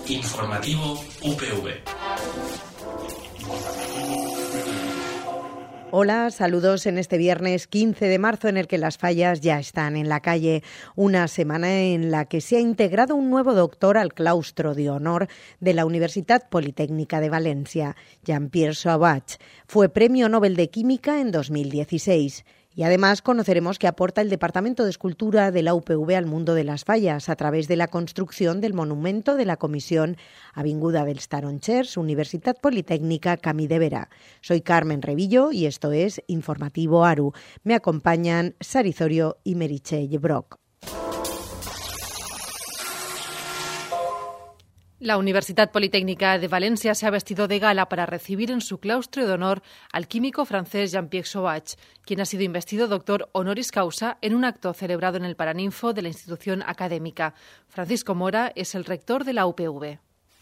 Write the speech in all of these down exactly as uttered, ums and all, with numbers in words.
Informativo U P V. Hola, saludos en este viernes quince de marzo en el que las fallas ya están en la calle. Una semana en la que se ha integrado un nuevo doctor al claustro de honor de la Universitat Politécnica de Valencia, Jean-Pierre Sauvage. Fue Premio Nobel de Química en dos mil dieciséis. Y además conoceremos qué aporta el Departamento de Escultura de la U P V al mundo de las fallas a través de la construcción del monumento de la Comisión Avinguda dels Tarongers, Universitat Politécnica Camí de Vera. Soy Carmen Revillo y esto es Informativo Aru. Me acompañan Sarizorio y Meritxell Brock. La Universidad Politécnica de Valencia se ha vestido de gala para recibir en su claustro de honor al químico francés Jean-Pierre Sauvage, quien ha sido investido doctor honoris causa en un acto celebrado en el Paraninfo de la institución académica. Francisco Mora es el rector de la U P V.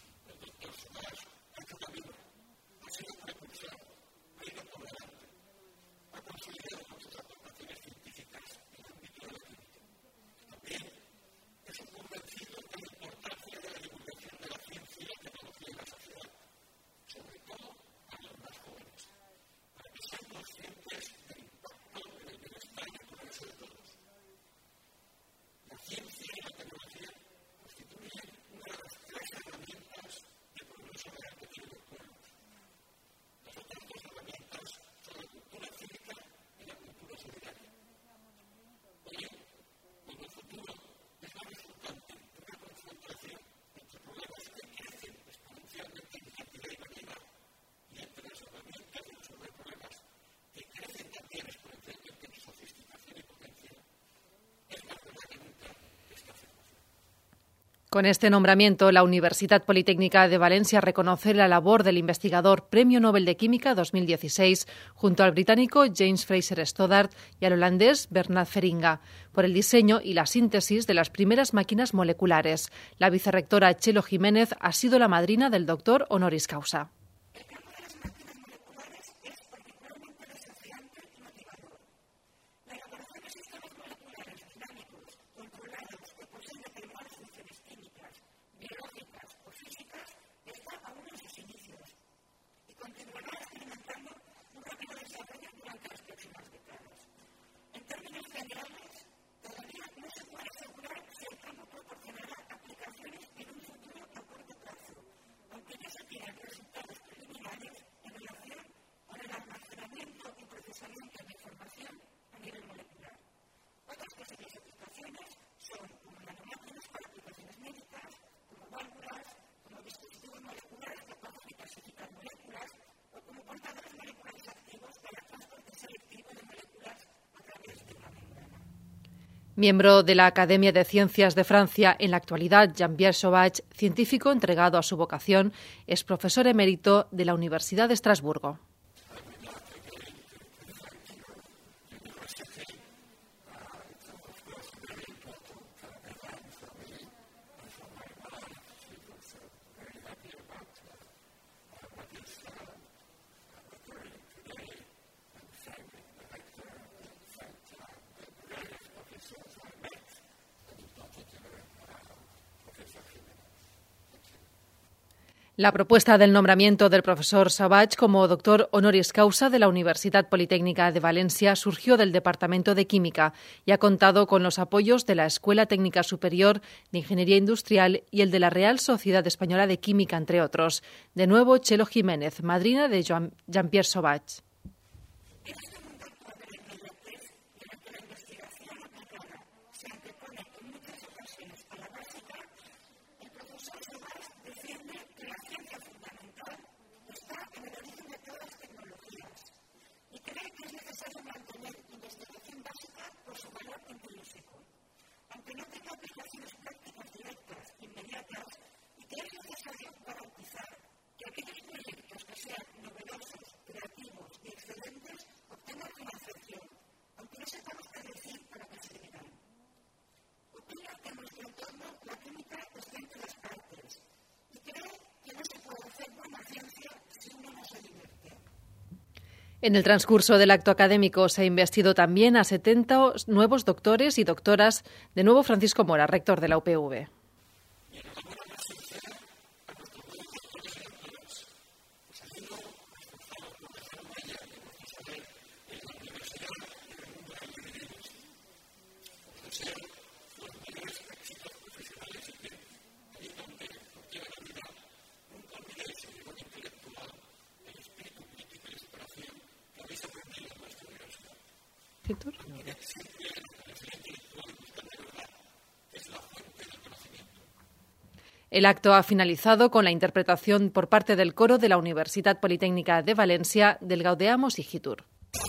Con este nombramiento, la Universidad Politécnica de Valencia reconoce la labor del investigador Premio Nobel de Química dos mil dieciséis junto al británico James Fraser Stoddart y al holandés Bernard Feringa por el diseño y la síntesis de las primeras máquinas moleculares. La vicerrectora Chelo Jiménez ha sido la madrina del doctor honoris causa. Miembro de la Academia de Ciencias de Francia, en la actualidad Jean-Pierre Sauvage, científico entregado a su vocación, es profesor emérito de la Universidad de Estrasburgo. La propuesta del nombramiento del profesor Sauvage como doctor honoris causa de la Universidad Politécnica de Valencia surgió del Departamento de Química y ha contado con los apoyos de la Escuela Técnica Superior de Ingeniería Industrial y el de la Real Sociedad Española de Química, entre otros. De nuevo, Chelo Jiménez, madrina de Jean-Pierre Sauvage. En el transcurso del acto académico se ha investido también a setenta nuevos doctores y doctoras. De nuevo, Francisco Mora, rector de la U P V. Hitur? El acto ha finalizado con la interpretación por parte del coro de la Universitat Politécnica de Valencia del Gaudeamus Igitur.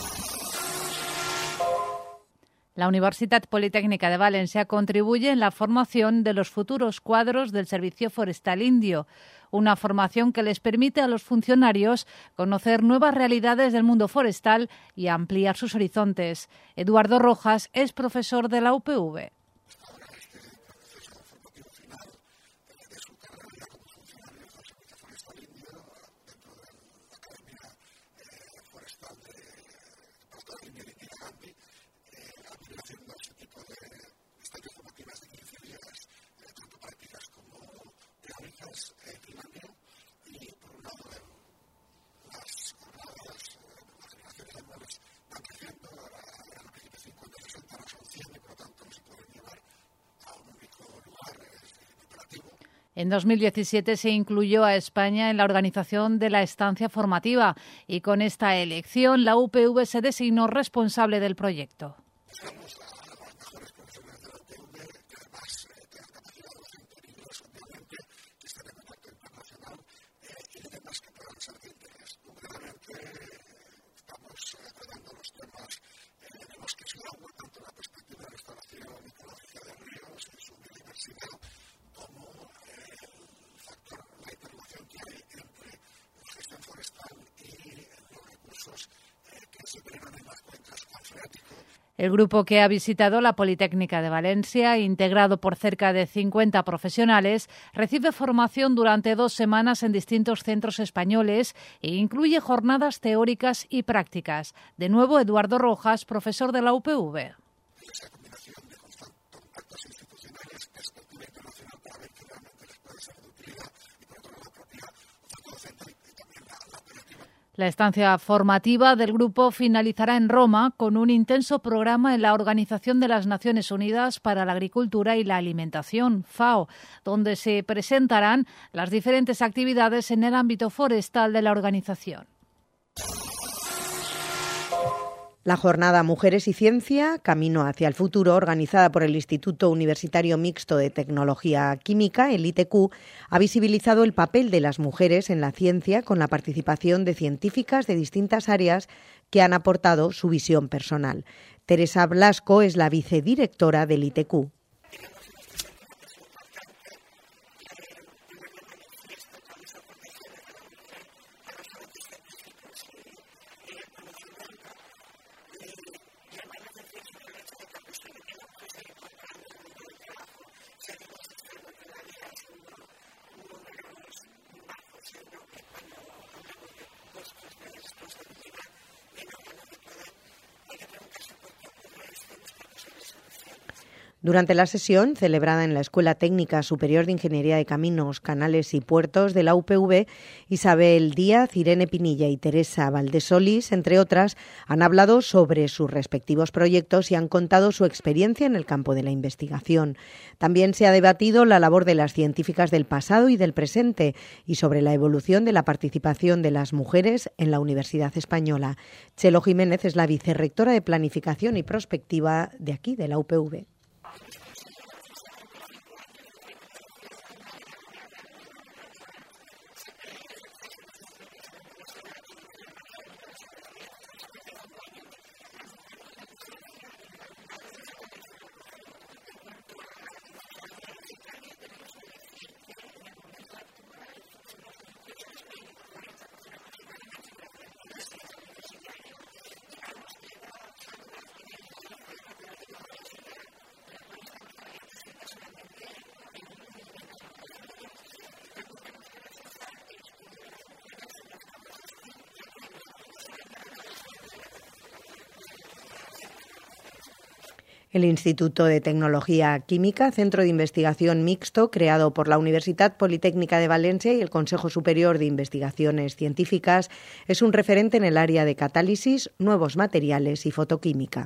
La Universitat Politécnica de Valencia contribuye en la formación de los futuros cuadros del Servicio Forestal Indio, una formación que les permite a los funcionarios conocer nuevas realidades del mundo forestal y ampliar sus horizontes. Eduardo Rojas es profesor de la U P V. En dos mil diecisiete se incluyó a España en la organización de la estancia formativa y con esta elección la U P V se designó responsable del proyecto. El grupo que ha visitado la Politécnica de Valencia, integrado por cerca de cincuenta profesionales, recibe formación durante dos semanas en distintos centros españoles e incluye jornadas teóricas y prácticas. De nuevo, Eduardo Rojas, profesor de la U P V. La estancia formativa del grupo finalizará en Roma con un intenso programa en la Organización de las Naciones Unidas para la Agricultura y la Alimentación, FAO, donde se presentarán las diferentes actividades en el ámbito forestal de la organización. La jornada Mujeres y Ciencia, Camino hacia el Futuro, organizada por el Instituto Universitario Mixto de Tecnología Química, el I T Q, ha visibilizado el papel de las mujeres en la ciencia con la participación de científicas de distintas áreas que han aportado su visión personal. Teresa Blasco es la vicedirectora del I T Q. Durante la sesión, celebrada en la Escuela Técnica Superior de Ingeniería de Caminos, Canales y Puertos de la U P V, Isabel Díaz, Irene Pinilla y Teresa Valdesolis, entre otras, han hablado sobre sus respectivos proyectos y han contado su experiencia en el campo de la investigación. También se ha debatido la labor de las científicas del pasado y del presente y sobre la evolución de la participación de las mujeres en la Universidad Española. Chelo Jiménez es la vicerrectora de Planificación y Prospectiva de aquí, de la U P V. El Instituto de Tecnología Química, centro de investigación mixto creado por la Universitat Politécnica de Valencia y el Consejo Superior de Investigaciones Científicas, es un referente en el área de catálisis, nuevos materiales y fotoquímica.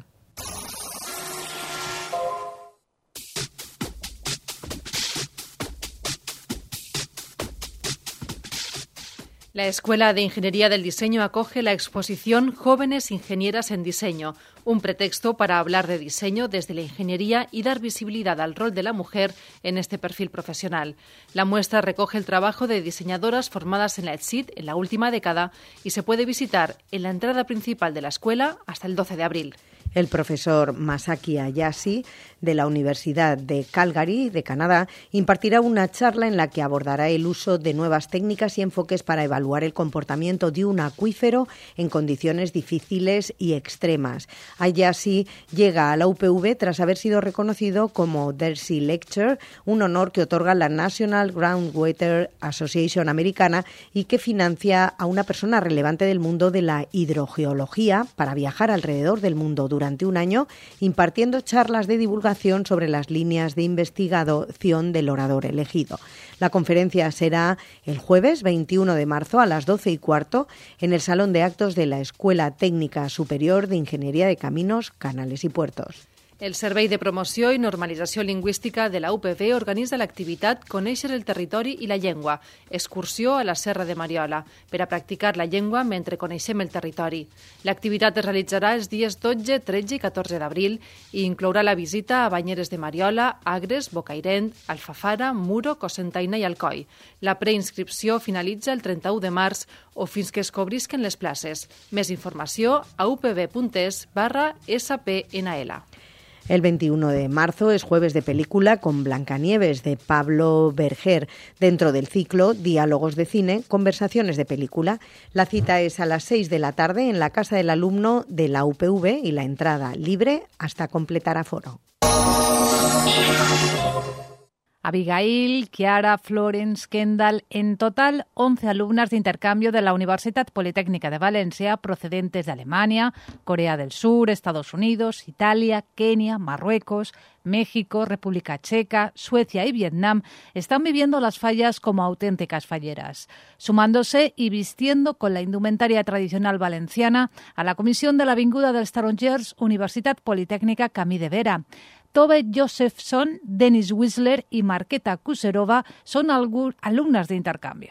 La Escuela de Ingeniería del Diseño acoge la exposición Jóvenes Ingenieras en Diseño, un pretexto para hablar de diseño desde la ingeniería y dar visibilidad al rol de la mujer en este perfil profesional. La muestra recoge el trabajo de diseñadoras formadas en la E T S I D en la última década y se puede visitar en la entrada principal de la escuela hasta el doce de abril. El profesor Masaki Ayase, de la Universidad de Calgary, de Canadá, impartirá una charla en la que abordará el uso de nuevas técnicas y enfoques para evaluar el comportamiento de un acuífero en condiciones difíciles y extremas. Ayase llega a la U P V tras haber sido reconocido como Dersey Lecturer, un honor que otorga la National Groundwater Association americana y que financia a una persona relevante del mundo de la hidrogeología para viajar alrededor del mundo durante un año, impartiendo charlas de divulgación sobre las líneas de investigación del orador elegido. La conferencia será el jueves veintiuno de marzo a las doce y cuarto en el Salón de Actos de la Escuela Técnica Superior de Ingeniería de Caminos, Canales i Puertos. El Servei de Promoció i Normalització Lingüística de la U P V organitza l'activitat Conèixer el territori i la llengua, excursió a la Serra de Mariola, per a practicar la llengua mentre coneixem el territori. L'activitat es realitzarà els dies dotze, tretze i catorze d'abril i inclourà la visita a Banyeres de Mariola, Agres, Bocairent, Alfafara, Muro, Cocentaina i Alcoi. La preinscripció finalitza el trenta-u de març o fins que es cobrisquen les places. Més informació a upv.es barra spnl. El veintiuno de marzo es jueves de película con Blancanieves, de Pablo Berger, dentro del ciclo Diálogos de Cine, Conversaciones de Película. La cita es a las seis de la tarde en la casa del alumno de la U P V y la entrada libre hasta completar aforo. Abigail, Chiara, Florence, Kendall, en total once alumnas de intercambio de la Universitat Politécnica de Valencia procedentes de Alemania, Corea del Sur, Estados Unidos, Italia, Kenia, Marruecos, México, República Checa, Suecia y Vietnam están viviendo las fallas como auténticas falleras, sumándose y vistiendo con la indumentaria tradicional valenciana a la comisión de l'Avinguda dels Tarongers Universitat Politécnica Camí de Vera. Tove Josephson, Denis Whistler y Marketa Kuserova son alumnas de intercambio.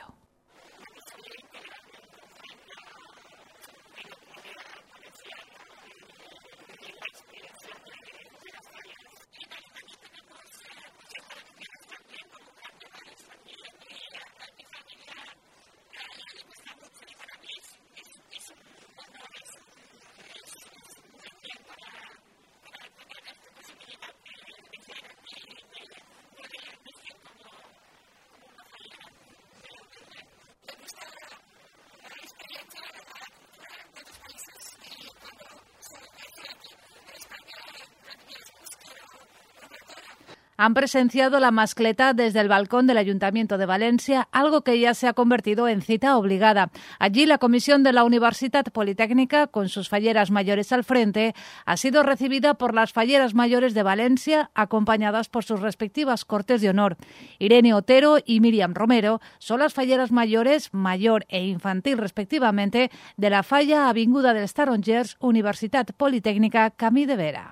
Han presenciado la mascleta desde el balcón del Ayuntamiento de Valencia, algo que ya se ha convertido en cita obligada. Allí la comisión de la Universitat Politécnica, con sus falleras mayores al frente, ha sido recibida por las falleras mayores de Valencia, acompañadas por sus respectivas cortes de honor. Irene Otero y Miriam Romero son las falleras mayores, mayor e infantil respectivamente, de la falla Avinguda dels Tarongers, Universitat Politécnica Camí de Vera.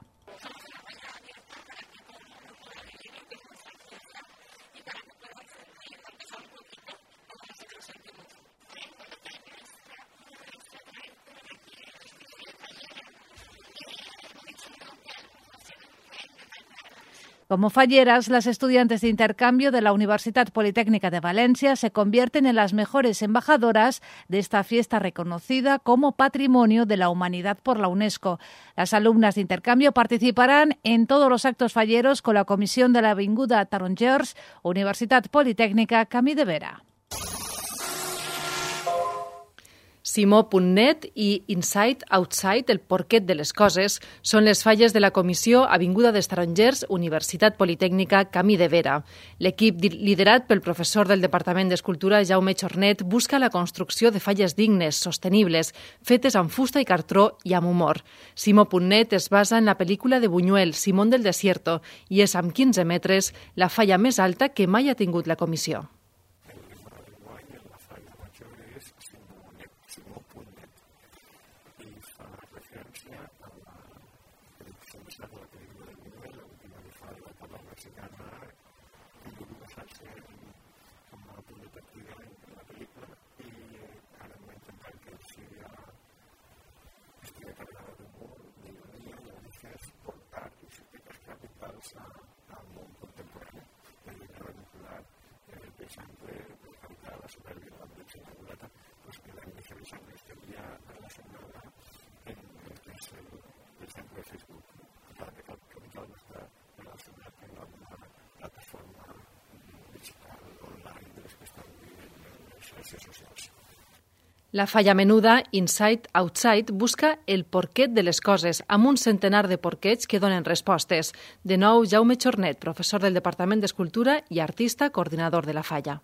Como falleras, las estudiantes de intercambio de la Universitat Politécnica de Valencia se convierten en las mejores embajadoras de esta fiesta reconocida como Patrimonio de la Humanidad por la UNESCO. Las alumnas de intercambio participarán en todos los actos falleros con la comisión de la Avinguda Tarongers, Universitat Politécnica Camí de Vera. Simó punt net i Inside Outside, el porquet de les coses, són les falles de la comissió Avinguda dels Tarongers, Universitat Politécnica Camí de Vera. L'equip liderat pel professor del Departament d'Escultura, Jaume Chornet, busca la construcció de falles dignes, sostenibles, fetes amb fusta i cartró i amb humor. Simó punt net es basa en la pel·lícula de Buñuel, Simón del Desierto, i és amb quinze metres la falla més alta que mai ha tingut la comissió. más a, al mundo contemporáneo. La idea vincular eh, pensando en la supervivencia de la producción angulata, pues que la inicialización estaría relacionada en el que es el, el ejemplo de Facebook, la de capital está relacionada con una plataforma digital online de les que estan vivint en les xarxes socials. La falla menuda Inside Outside busca el porquet de les coses, amb un centenar de porquets que donen respostes. De nou, Jaume Chornet, professor del Departament d'Escultura i artista coordinador de la falla.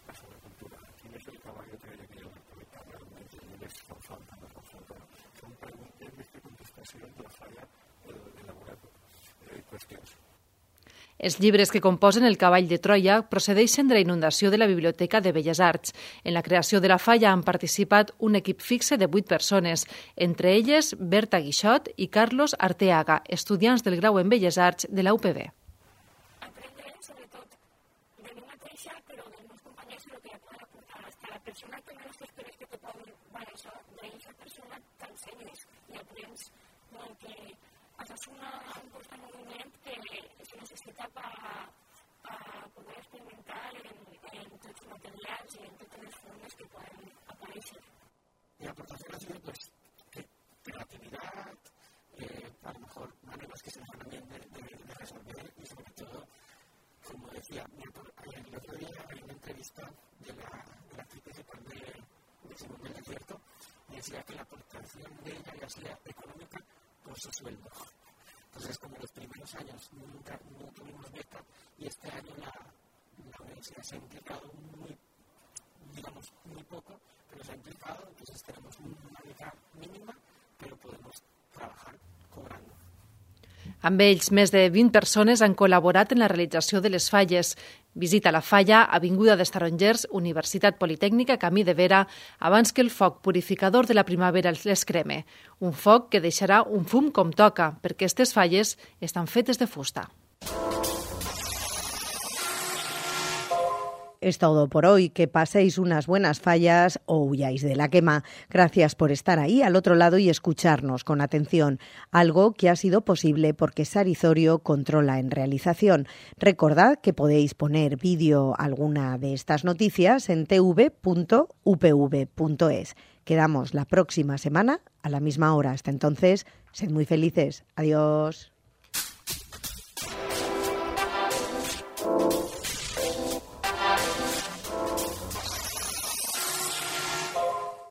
Els llibres que composen el cavall de Troia procedeixen de la inundació de la Biblioteca de Belles Arts. En la creació de la falla han participat un equip fixe de vuit persones, entre elles Berta Guixot i Carlos Arteaga, estudiants del grau en Belles Arts de la U P B. Aprendre, sobretot, de mi mateixa, però dels meus companys, el que puc aportar. Hasta la persona que no t'esperes que te pugui veure això, d'aquesta persona t'ensenyes i aprens que haces una, un curs de moviment que es necessita per poder experimentar en, en tots els materials i en totes les formes que poden aparèixer. Y aportación ha sido pues que creatividad, eh, a lo mejor maneras que se nos van bien de, de, de resolver y sobre todo, como decía, el otro día hay una entrevista de la, de la actriz principal de, de Simón del Desierto y decía que la aportación de ella ya sea económica por su sueldo. Entonces, como los primeros años nunca no tuvimos beca y este año la, la universidad se ha implicado muy, digamos, muy poco, pero se ha implicado, entonces tenemos una beca mínima, pero podemos trabajar cobrando. Amb ells, més de vint persones han col·laborat en la realització de les falles. Visita la falla, Avinguda dels Tarongers, Universitat Politècnica, Camí de Vera, abans que el foc purificador de la primavera les creme. Un foc que deixarà un fum com toca, perquè aquestes falles estan fetes de fusta. Es todo por hoy. Que paséis unas buenas fallas o huyáis de la quema. Gracias por estar ahí al otro lado y escucharnos con atención. Algo que ha sido posible porque Sarizorio controla en realización. Recordad que podéis poner vídeo alguna de estas noticias en t v punto u p v punto es. Quedamos la próxima semana a la misma hora. Hasta entonces, sed muy felices. Adiós.